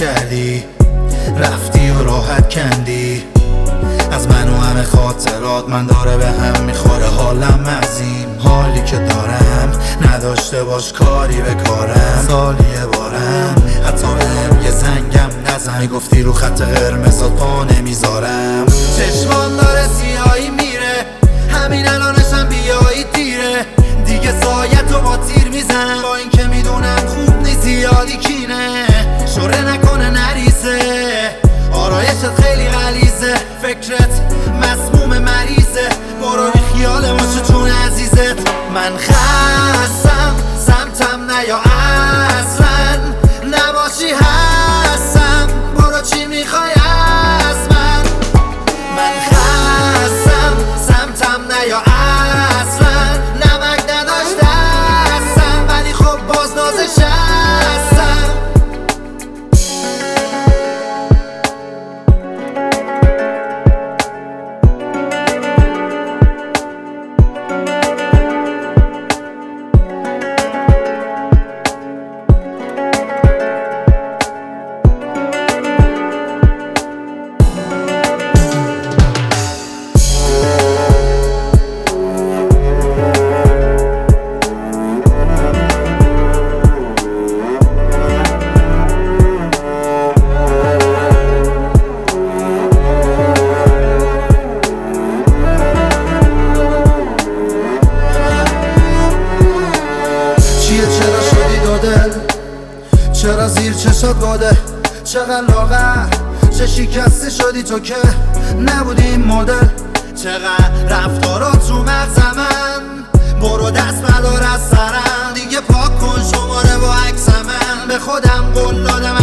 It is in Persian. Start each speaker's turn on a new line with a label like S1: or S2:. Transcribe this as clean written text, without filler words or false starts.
S1: کردی، رفتی و راحت کندی از من و همه خاطرات. من داره به هم میخوره حالم از این حالی که دارم، نداشته باش کاری به کارم. سالیه بارم حتی بهم یه زنگم نزن، میگفتی رو خط قرمزات پا نمیذارم. چشمان داره سیاهی میره، همین الانشم بیایی دیره. دیگه سایتو با تیر میزنم، با این که میدونم خوب نیست زیادی کینه. شوره نکنه نریزه، آرایشت خیلی غلیظه، فکرت مسموم مریضه. برو بی خیال باشه چون عزیزت. من خستم سمتم نیا اصلا، نباشی هستم. برو چی میخوای از من؟ من خستم سمتم نیا اصلا، نمک نداشته هستم ولی خب باز نازش هستم. چرا زیر چشات باده، چقدر لاغر، چه شکسته شدی تو که نبودی این مدل. چقدر رفتارات رو مغز من، برو دست بردار از سرم. دیگه پاک کن شماره با عکس من، به خودم قول دادم